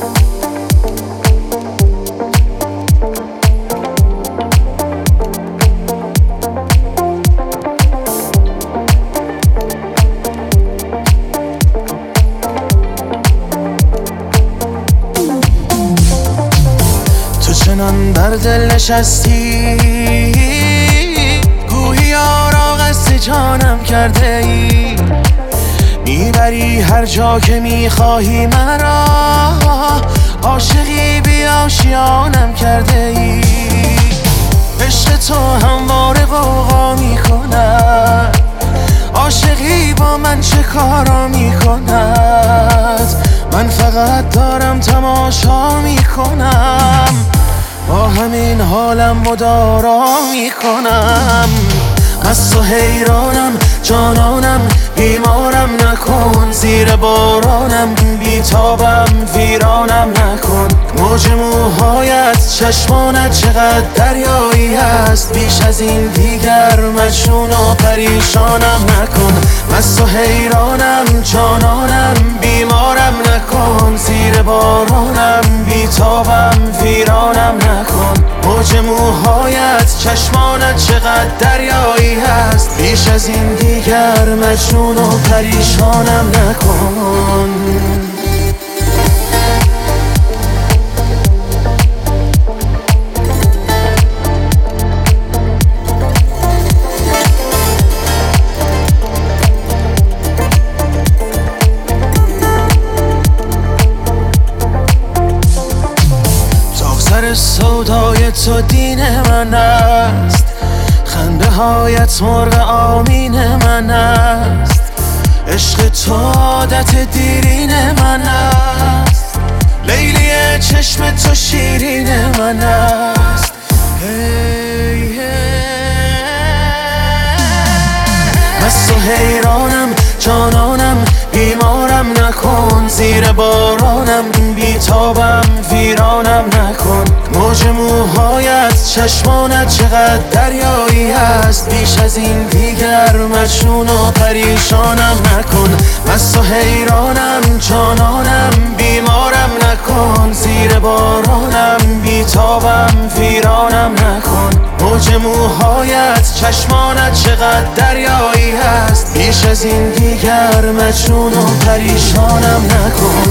چنان بر دل نشستی گویی یارا قصد جانم کرده ای، میبری هر جا که میخواهی مرا، عاشقی بی آشیانم کرده ای. عشق تو همواره غوغا میکند، عاشقی با من چه کارا میکند، من فقط دارم تماشا میکنم، با همین حالم مدارا میکنم. مست و حیرانم جانانم، بیمارم نکن، زیر بارانم بیتابم ویرانم نکن. موج موهایت چشمانت چقدر دریایی هست، بیش از این دیگر مجنون و پریشانم نکن. مست و حیرانم جانانم، بیمارم نکن، زیر بارانم بیتابم ویرانم نکن. موج موهایت چشمانت چقدر دریایی هست، بیش از این دیگر مجنون و پریشانم نکن. سر سودای تو دین من است، خنده هایت مرغ آمین من است، عشق تو عادت دیرین من است، لیلی چشم تو شیرین من است. مست و حیرانم جانانم، بیمارم نکن، زیر بارانم بیتابم ویرانم نکن. موج موهایت چشمانت چقدر دریایی هست، بیش از این دیگر مجنون و پریشانم نکن. مست و حیرانم جانانم، بیمارم نکن، زیر بارانم بیتابم ویرانم نکن. موج موهایت چشمانت چقدر دریایی هست، بیش از این دیگر مجنون و پریشانم نکن.